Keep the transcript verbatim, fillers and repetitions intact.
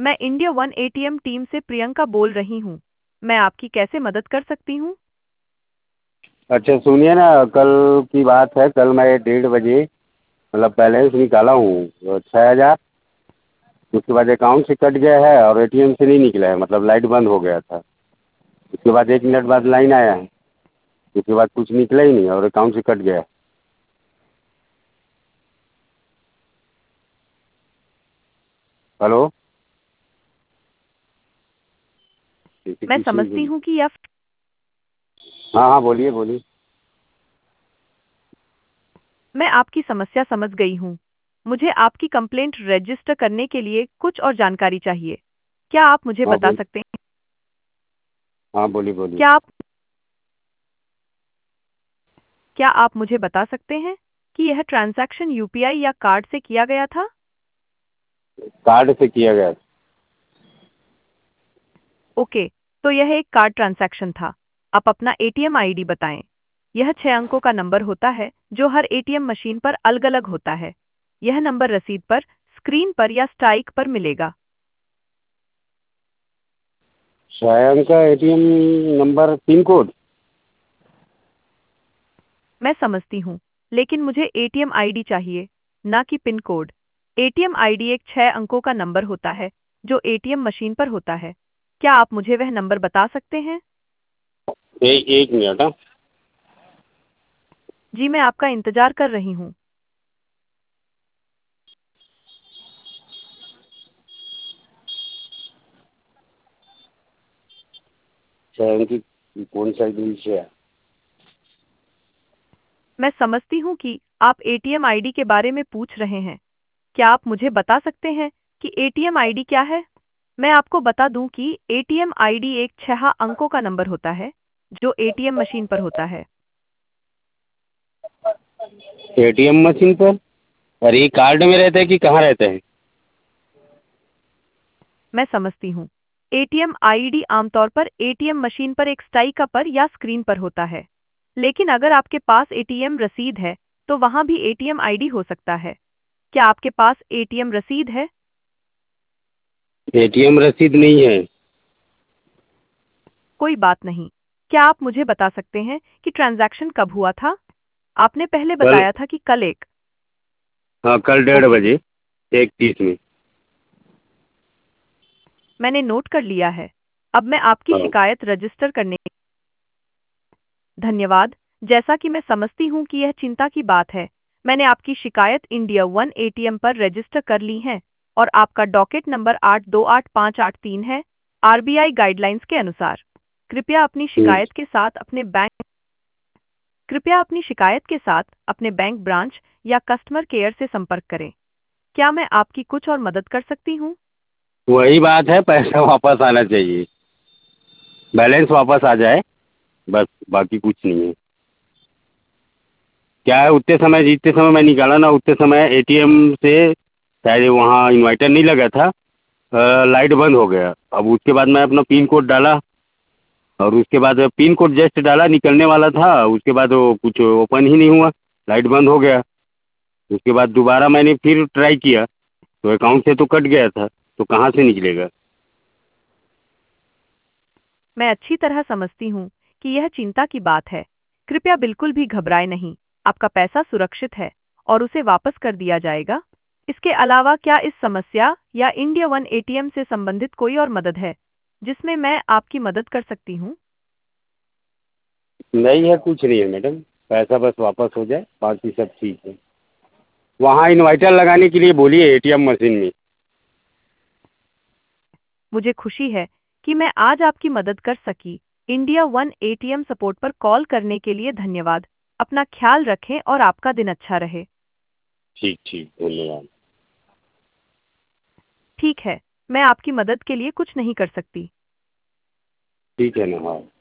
मैं India one ATM team से प्रियंका बोल रही हूँ। मैं आपकी कैसे मदद कर सकती हूँ? अच्छा सुनिए ना, कल की बात है। कल मैं डेढ़ बजे मतलब बैलेंस निकाला हूँ छः हज़ार। उसके बाद अकाउंट से कट गया है और एटीएम से नहीं निकला है, मतलब लाइट बंद हो गया था। उसके बाद एक मिनट बाद लाइन आया है, उसके बाद कुछ निकला ही नहीं और अकाउंट से कट गया। हेलो। ऐसे मैं कुछ नहीं समझती बोली। हूँ कि यह हाँ हाँ, बोलिए बोलिए। मैं आपकी समस्या समझ गई हूँ। मुझे आपकी कंप्लेंट रजिस्टर करने के लिए कुछ और जानकारी चाहिए। क्या आप मुझे हाँ बता बोल सकते हैं? हाँ बोलिए बोलिए। क्या आप क्या आप मुझे बता सकते हैं कि यह ट्रांजैक्शन यूपीआई या कार्ड से किया गया था? कार्ड से किया गया। ओके, तो यह एक कार्ड ट्रांजैक्शन था। आप अपना एटीएम आईडी बताएं। यह छह अंकों का नंबर होता है जो हर एटीएम मशीन पर अलग-अलग होता है। यह नंबर रसीद पर, स्क्रीन पर या स्ट्राइक पर मिलेगा। छः अंक का एटीएम नंबर, पिन कोड। मैं समझती हूँ, लेकिन मुझे एटीएम आईडी चाहिए, ना कि पिन कोड। एटीएम आईडी एक छह अंकों का नंबर होता है जो एटीएम मशीन पर होता है। क्या आप मुझे वह नंबर बता सकते हैं? ए, एक मिनट। हाँ। जी, मैं आपका इंतजार कर रही हूँ। छः अंक की कौन सा डिश है? मैं समझती हूँ कि आप एटीएम आईडी के बारे में पूछ रहे हैं। क्या आप मुझे बता सकते हैं कि एटीएम आईडी क्या है? मैं आपको बता दूं कि एटीएम आईडी एक छह अंकों का नंबर होता है जो एटीएम मशीन पर होता है। एटीएम मशीन पर? और ये कार्ड में रहता है कि कहाँ रहता है? मैं समझती हूँ। एटीएम आईडी आमतौर पर एटीएम मशीन पर एक स्टाई का पर या स्क्रीन पर होता है। लेकिन अगर आपके पास एटीएम रसीद है, तो वहाँ भी एटीएम आईडी हो सकता है। क्या आपके पास एटीएम रसीद है? एटीएम रसीद नहीं है। कोई बात नहीं। क्या आप मुझे बता सकते हैं कि ट्रांजैक्शन कब हुआ था? आपने पहले कल। बताया था कि कल एक। हाँ, कल डेढ़ ओके, बजे एक तीस में। मैंने नोट कर लिया है। अब मैं आपकी हाँ। शिकायत रजिस्टर करने धन्यवाद। जैसा कि मैं समझती हूँ कि यह चिंता की बात है, मैंने आपकी शिकायत इंडिया वन एटीएम पर रजिस्टर कर ली है और आपका डॉकेट नंबर आठ दो आठ पाँच आठ तीन है। आरबीआई गाइडलाइंस के अनुसार कृपया अपनी हम्म। शिकायत के साथ अपने बैंक कृपया अपनी शिकायत के साथ अपने बैंक ब्रांच या कस्टमर केयर से संपर्क करें। क्या मैं आपकी कुछ और मदद कर सकती हूँ? वही बात है, पैसा वापस आना चाहिए, बैलेंस वापस आ जाए, बस। बाकी कुछ नहीं है। क्या है, उतने समय जितने समय मैं निकाला ना, उतने समय एटीएम से शायद वहाँ इन्वर्टर नहीं लगा था। अ, लाइट बंद हो गया। अब उसके बाद मैं अपना पिन कोड डाला और उसके बाद पिन कोड जस्ट डाला, निकलने वाला था, उसके बाद वो कुछ ओपन ही नहीं हुआ, लाइट बंद हो गया। उसके बाद दोबारा मैंने फिर ट्राई किया तो अकाउंट से तो कट गया था, तो कहाँ से निकलेगा? मैं अच्छी तरह समझती हूँ कि यह चिंता की बात है। कृपया बिल्कुल भी घबराएं नहीं। आपका पैसा सुरक्षित है और उसे वापस कर दिया जाएगा। इसके अलावा क्या इस समस्या या इंडिया वन एटीएम से संबंधित कोई और मदद है जिसमें मैं आपकी मदद कर सकती हूँ? नहीं है, कुछ नहीं है मैडम। पैसा बस वापस हो जाए, बाकी सब ठीक है। वहाँ इन्वर्टर लगाने के लिए बोलिए एटीएम मशीन में। मुझे खुशी है कि मैं आज आपकी मदद कर सकी। इंडिया वन एटीएम सपोर्ट पर कॉल करने के लिए धन्यवाद। अपना ख्याल रखें और आपका दिन अच्छा रहे। ठीक ठीक, धन्यवाद। ठीक है, मैं आपकी मदद के लिए कुछ नहीं कर सकती। ठीक है ना। हाँ।